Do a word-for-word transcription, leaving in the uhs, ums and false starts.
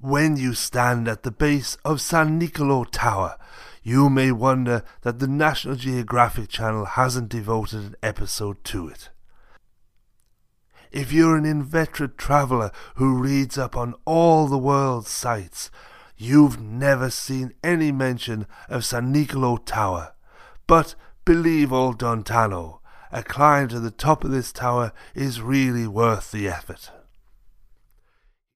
When you stand at the base of San Nicolo Tower, you may wonder that the National Geographic Channel hasn't devoted an episode to it. If you're an inveterate traveller who reads up on all the world's sights, you've never seen any mention of San Nicolo Tower. But believe old Don Tano, a climb to the top of this tower is really worth the effort.